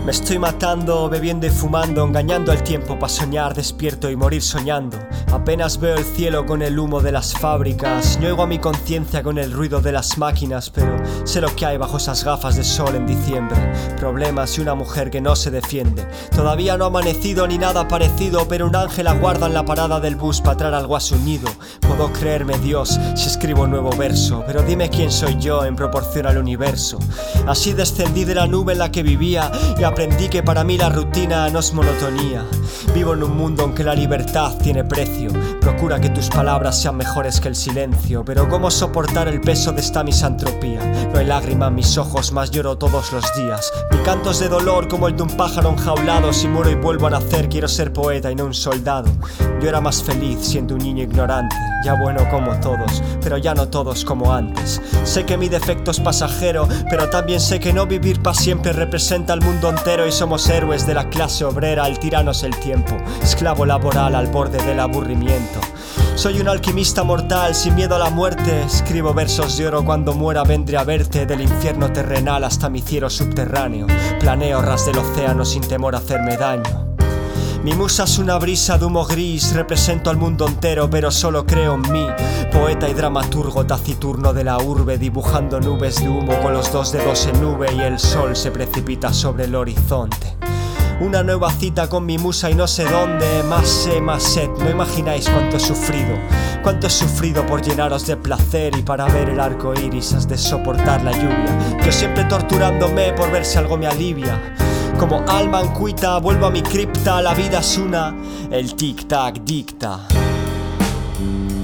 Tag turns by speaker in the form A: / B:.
A: Me estoy matando, bebiendo y fumando, engañando al tiempo para soñar despierto y morir soñando. Apenas veo el cielo con el humo de las fábricas, no oigo a mi conciencia con el ruido de las máquinas, pero sé lo que hay bajo esas gafas de sol en diciembre. Problemas y una mujer que no se defiende. Todavía no ha amanecido ni nada parecido, pero un ángel aguarda en la parada del bus para traer algo a su nido. Puedo creerme Dios si escribo un nuevo verso, pero dime quién soy yo en proporción al universo. Así descendí de la nube en la que vivía y aprendí que para mí la rutina no es monotonía. Vivo en un mundo en que la libertad tiene precio. Procura que tus palabras sean mejores que el silencio. Pero ¿cómo soportar el peso de esta misantropía? No hay lágrima en mis ojos, mas lloro todos los días. Mi canto es de dolor como el de un pájaro enjaulado. Si muero y vuelvo a nacer, quiero ser poeta y no un soldado. Yo era más feliz siendo un niño ignorante. Ya bueno como todos, pero ya no todos como antes. Sé que mi defecto es pasajero, pero también sé que no vivir para siempre representa al mundo entero. Y somos héroes de la clase obrera, el tirano es el tiempo, esclavo laboral al borde del aburrimiento. Soy un alquimista mortal sin miedo a la muerte. Escribo versos de oro, cuando muera vendré a verte. Del infierno terrenal hasta mi cielo subterráneo, planeo ras del océano sin temor a hacerme daño. Mi musa es una brisa de humo gris, represento al mundo entero pero solo creo en mí. Poeta y dramaturgo taciturno de la urbe, dibujando nubes de humo con los dos dedos en nube y el sol se precipita sobre el horizonte. Una nueva cita con mi musa y no sé dónde. Más sed, no imagináis cuánto he sufrido. Cuánto he sufrido por llenaros de placer y para ver el arco iris has de soportar la lluvia. Yo siempre torturándome por ver si algo me alivia. Como alma en cuita, vuelvo a mi cripta, la vida es una, el tic-tac dicta.